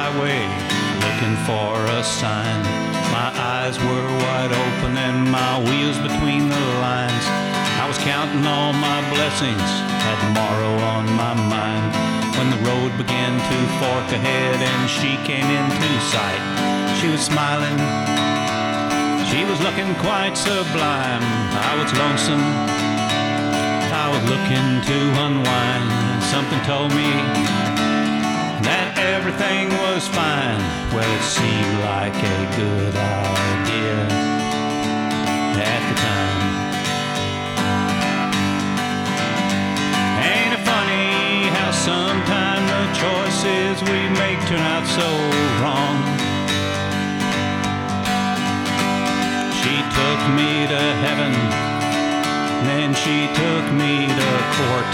highway looking for a sign. My eyes were wide open and my wheels between the lines. I was counting all my blessings, had tomorrow on my mind. When the road began to fork ahead and she came into sight, she was smiling, she was looking quite sublime. I was lonesome, I was looking to unwind. Something told me that everything was fine. Well, it seemed like a good idea at the time. Ain't it funny how sometimes the choices we make turn out so wrong? She took me to heaven, then she took me to court.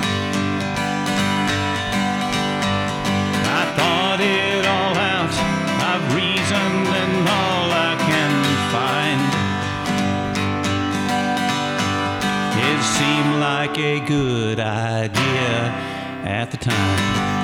I thought it all out, I've reasoned and all I can find. It seemed like a good idea at the time.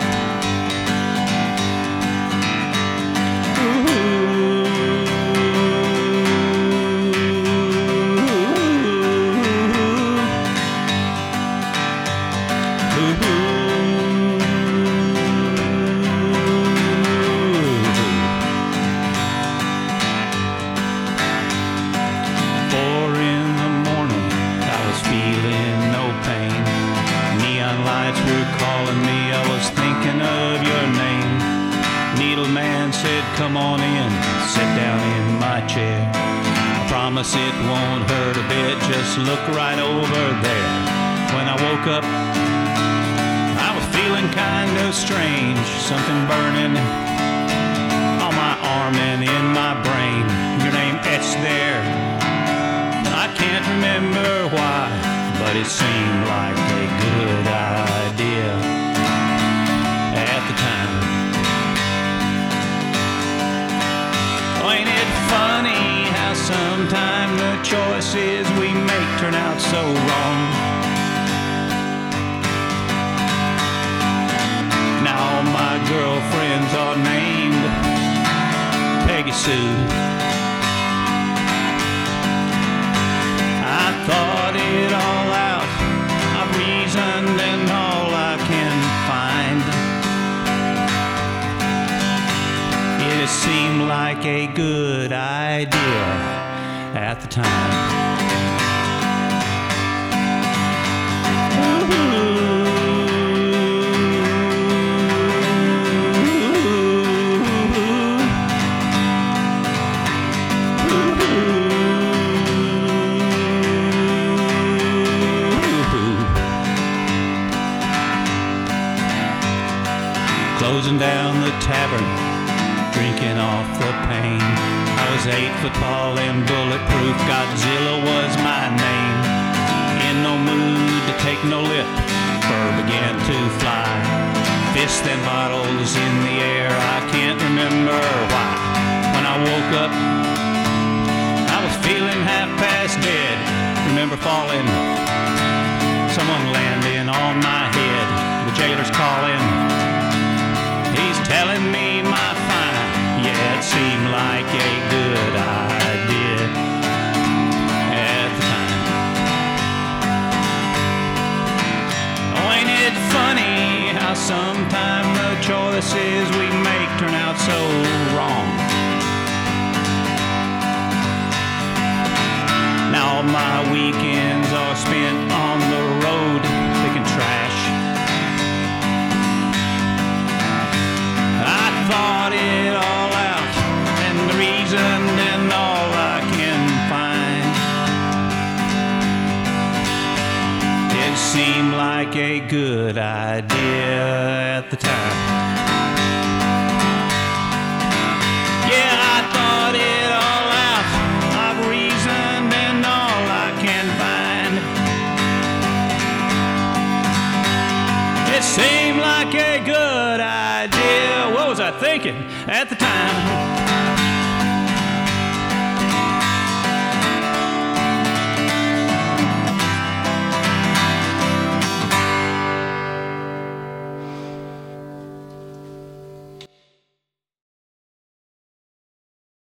Come on in, sit down in my chair. I promise it won't hurt a bit, just look right over there. When I woke up, I was feeling kind of strange. Something burning on my arm and in my brain. Your name etched there, I can't remember why, but it seemed like a good idea at the time. Ain't it funny how sometimes the choices we make turn out so wrong? Now all my girlfriends are named Peggy Sue. I thought it all out, I've reasoned and all I can find. It seemed like a good idea at the time. Closing down the tavern, drinking off the pain. I was 8 foot tall and bulletproof, Godzilla was my name. In no mood to take no lip, fur began to fly. Fists and bottles in the air, I can't remember why. When I woke up, I was feeling half past dead. Remember falling, someone landing on my head. The jailer's calling, he's telling me my fine. Yeah, it seemed like a good idea at the time. Oh, ain't it funny how sometimes the choices we make turn out so wrong? Now all my weekends are spent on the road picking trash. I thought it all out, and the reason and all I can find. It seemed like a good idea at the time. Yeah, I thought it all out, I've reasoned and all I can find. It seemed like a good idea. What was I thinking at the time?